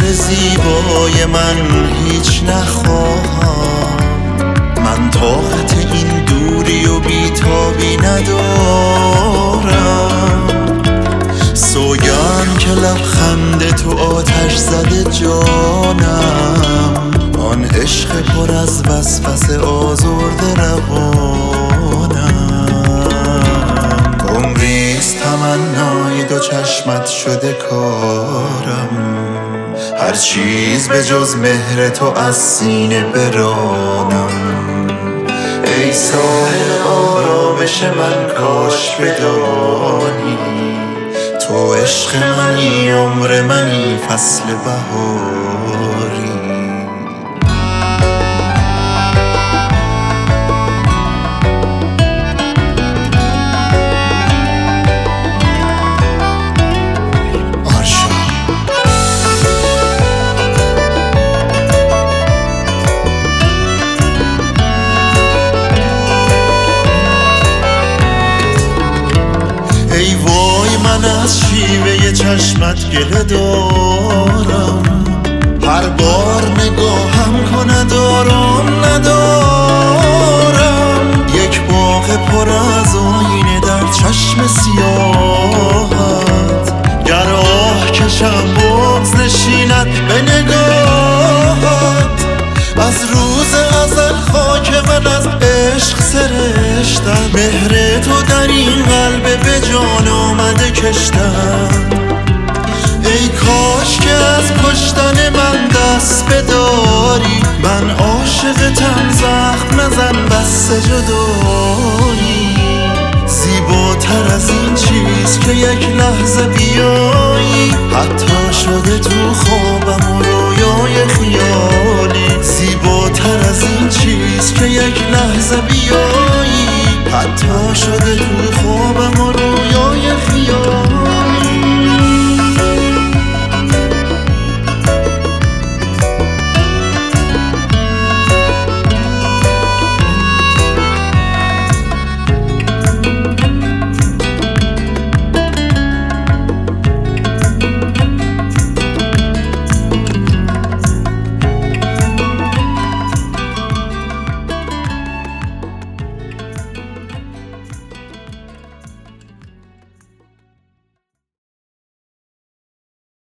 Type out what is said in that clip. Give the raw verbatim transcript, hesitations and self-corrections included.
زیبای من هیچ نخواهم. من طاقت این دوری و بیتابی ندارم. سوگند که لبخند تو آتش زده جانم، آن عشق پر از وسوسه آزرده روانم. عمریست تمنای دو چشمت شده کارم، هر چیز به جز مهر تو از سینه برانم. ای ساحل آرامش من کاش بدانی، تو عشق منی، عمر منی، فصل بهاری. ای وای من از شیوه چشمت گله دارم، هر بار نگاهم کند آرام ندارم. یک باغ پر از آینه در چشم سیاهت، گر آه کشم بغض نشیند به نگاهت. از روز ازل خاک من از عشق سرشتم، مهر تو در این قلب به جان آمده کشتم. ای کاش که از کشتن من دست بداری، من عاشقتم زخم نزن بس جدایی. زیباتر از این چیز که یک لحظه بیایی، حتی